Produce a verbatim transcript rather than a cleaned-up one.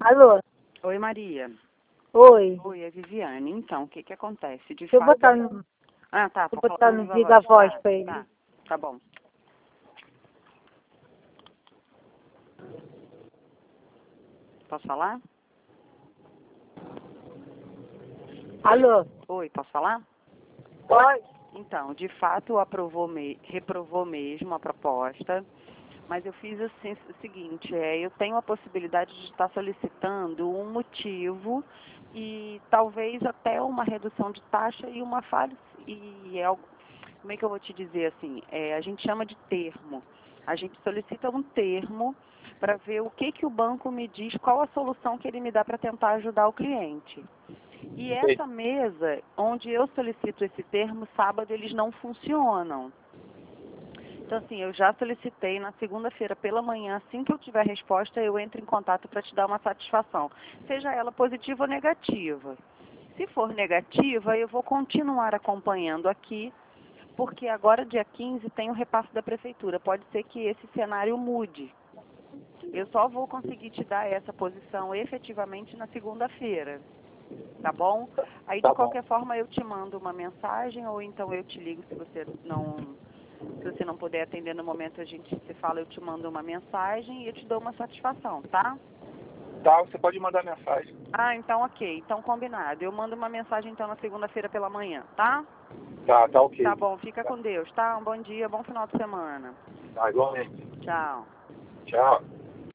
Alô? Oi, Maria. Oi. Oi, é Viviane. Então, o que que acontece? De Deixa eu fato... botar no, Ah, tá. deixa eu Pode botar colocar no viva viva voz Tá, pra ele. tá, tá bom. Posso falar? Alô? Oi, posso falar? Pode? Então, de fato, aprovou me... reprovou mesmo a proposta, mas eu fiz assim, o seguinte, é, eu tenho a possibilidade de estar solicitando um motivo e talvez até uma redução de taxa e uma falha, e é algo, como é que eu vou te dizer assim, é, a gente chama de termo. A gente solicita um termo para ver o que, que o banco me diz, qual a solução que ele me dá para tentar ajudar o cliente. E essa mesa, onde eu solicito esse termo, sábado eles não funcionam. Então, assim, eu já solicitei na segunda-feira pela manhã, assim que eu tiver resposta, eu entro em contato para te dar uma satisfação, seja ela positiva ou negativa. Se for negativa, eu vou continuar acompanhando aqui, porque agora, dia quinze, tem o repasse da prefeitura. Pode ser que esse cenário mude. Eu só vou conseguir te dar essa posição efetivamente na segunda-feira. Tá bom? Aí, de qualquer forma, eu te mando uma mensagem ou então eu te ligo se você não, se você não puder atender no momento, a gente se fala, eu te mando uma mensagem e eu te dou uma satisfação, tá? Tá, você pode mandar mensagem. Ah, então ok, então combinado. Eu mando uma mensagem então na segunda-feira pela manhã, tá? Tá, tá ok. Tá bom, fica Tá, com Deus, tá? Um bom dia, bom final de semana. tá igualmente. Tchau. Tchau.